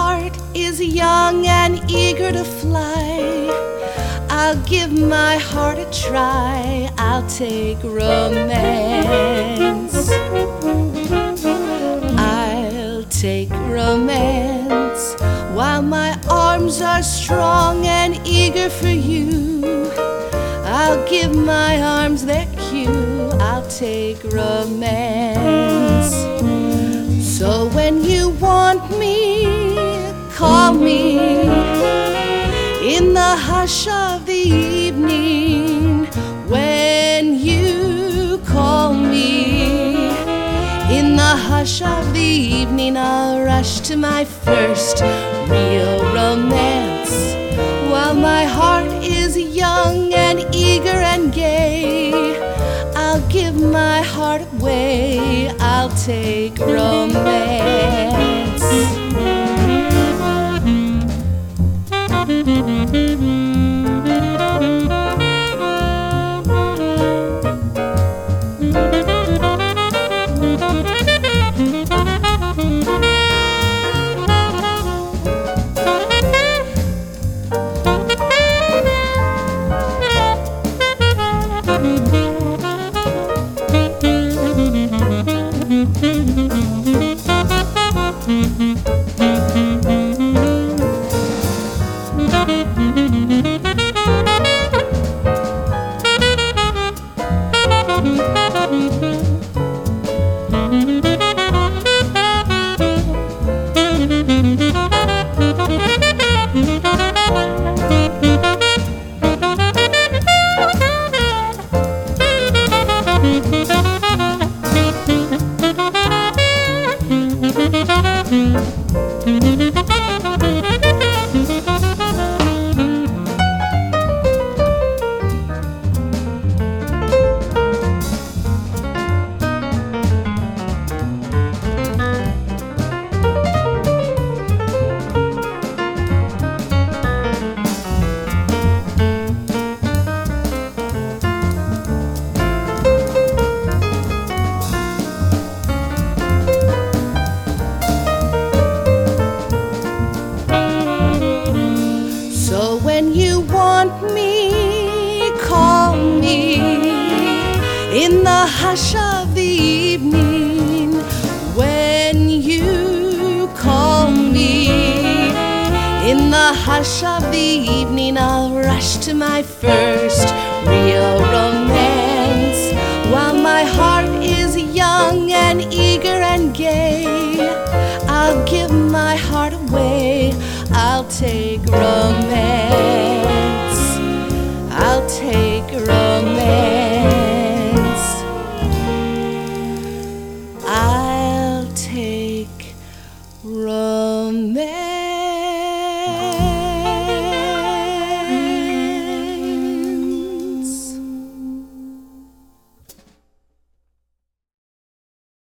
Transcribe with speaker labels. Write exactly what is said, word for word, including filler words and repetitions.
Speaker 1: heart is young and eager to fly, I'll give my heart a try. I'll take romance. I'll take romance while my arms are strong and eager for you. I'll give my arms their cue. I'll take romance. So when you want me, call me in the hush of the evening. When you call me in the hush of the evening, I'll rush to my first real romance. While my heart is young and eager and gay, I'll give my heart away. I'll take romance. When you want me, call me in the hush of the evening. When you call me in the hush of the evening, I'll rush to my first real romance. While my heart is young and eager and gay, I'll give my heart away. I'll take romance.